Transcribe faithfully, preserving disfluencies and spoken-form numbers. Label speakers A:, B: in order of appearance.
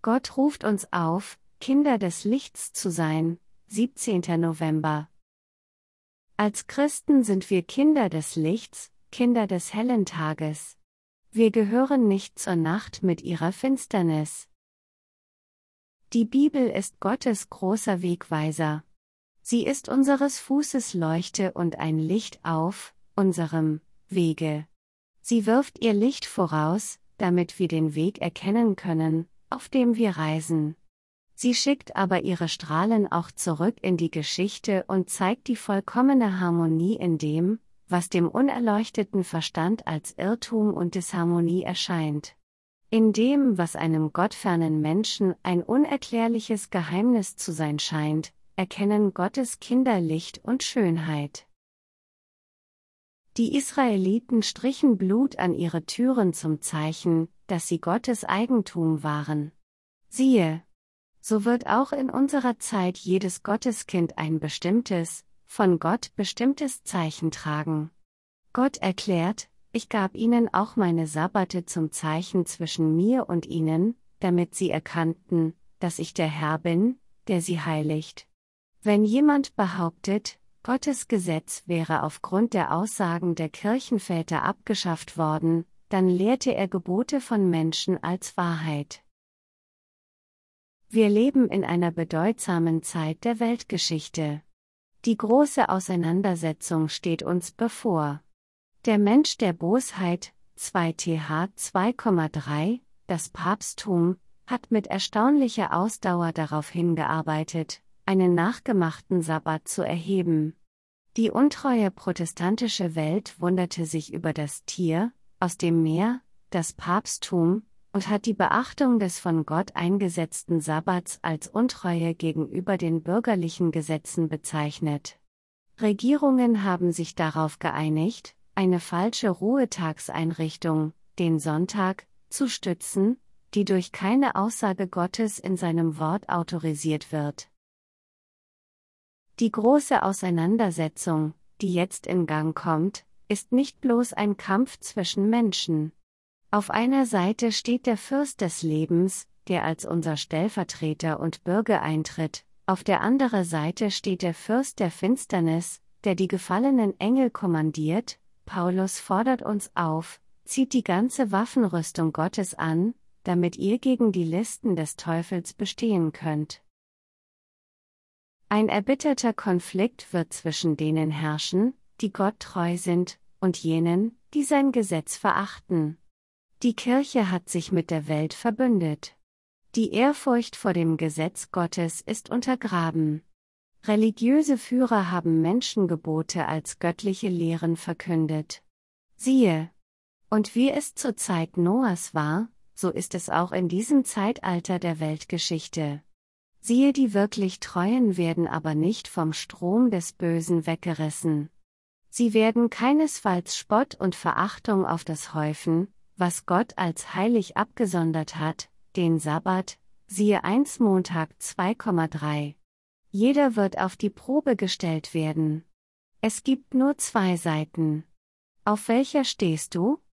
A: Gott ruft uns auf, Kinder des Lichts zu sein, siebzehnter November. Als Christen sind wir Kinder des Lichts, Kinder des hellen Tages. Wir gehören nicht zur Nacht mit ihrer Finsternis. Die Bibel ist Gottes großer Wegweiser. Sie ist unseres Fußes Leuchte und ein Licht auf unserem Wege. Sie wirft ihr Licht voraus, damit wir den Weg erkennen können, auf dem wir reisen. Sie schickt aber ihre Strahlen auch zurück in die Geschichte und zeigt die vollkommene Harmonie in dem, was dem unerleuchteten Verstand als Irrtum und Disharmonie erscheint. In dem, was einem gottfernen Menschen ein unerklärliches Geheimnis zu sein scheint, erkennen Gottes Kinder Licht und Schönheit. Die Israeliten strichen Blut an ihre Türen zum Zeichen, dass sie Gottes Eigentum waren. Siehe, so wird auch in unserer Zeit jedes Gotteskind ein bestimmtes, von Gott bestimmtes Zeichen tragen. Gott erklärt: Ich gab ihnen auch meine Sabbate zum Zeichen zwischen mir und ihnen, damit sie erkannten, dass ich der Herr bin, der sie heiligt. Wenn jemand behauptet, Gottes Gesetz wäre aufgrund der Aussagen der Kirchenväter abgeschafft worden, dann lehrte er Gebote von Menschen als Wahrheit. Wir leben in einer bedeutsamen Zeit der Weltgeschichte. Die große Auseinandersetzung steht uns bevor. Der Mensch der Bosheit, zwei T H zwei Komma drei, das Papsttum, hat mit erstaunlicher Ausdauer darauf hingearbeitet, einen nachgemachten Sabbat zu erheben. Die untreue protestantische Welt wunderte sich über das Tier aus dem Meer, das Papsttum, und hat die Beachtung des von Gott eingesetzten Sabbats als Untreue gegenüber den bürgerlichen Gesetzen bezeichnet. Regierungen haben sich darauf geeinigt, eine falsche Ruhetagseinrichtung, den Sonntag, zu stützen, die durch keine Aussage Gottes in seinem Wort autorisiert wird. Die große Auseinandersetzung, die jetzt in Gang kommt, ist nicht bloß ein Kampf zwischen Menschen. Auf einer Seite steht der Fürst des Lebens, der als unser Stellvertreter und Bürger eintritt, auf der anderen Seite steht der Fürst der Finsternis, der die gefallenen Engel kommandiert. Paulus fordert uns auf: Zieht die ganze Waffenrüstung Gottes an, damit ihr gegen die Listen des Teufels bestehen könnt. Ein erbitterter Konflikt wird zwischen denen herrschen, die Gott treu sind, und jenen, die sein Gesetz verachten. Die Kirche hat sich mit der Welt verbündet. Die Ehrfurcht vor dem Gesetz Gottes ist untergraben. Religiöse Führer haben Menschengebote als göttliche Lehren verkündet. Siehe! Und wie es zur Zeit Noahs war, so ist es auch in diesem Zeitalter der Weltgeschichte. Siehe, die wirklich Treuen werden aber nicht vom Strom des Bösen weggerissen. Sie werden keinesfalls Spott und Verachtung auf das häufen, was Gott als heilig abgesondert hat, den Sabbat, siehe eins Montag zwei Komma drei. Jeder wird auf die Probe gestellt werden. Es gibt nur zwei Seiten. Auf welcher stehst du?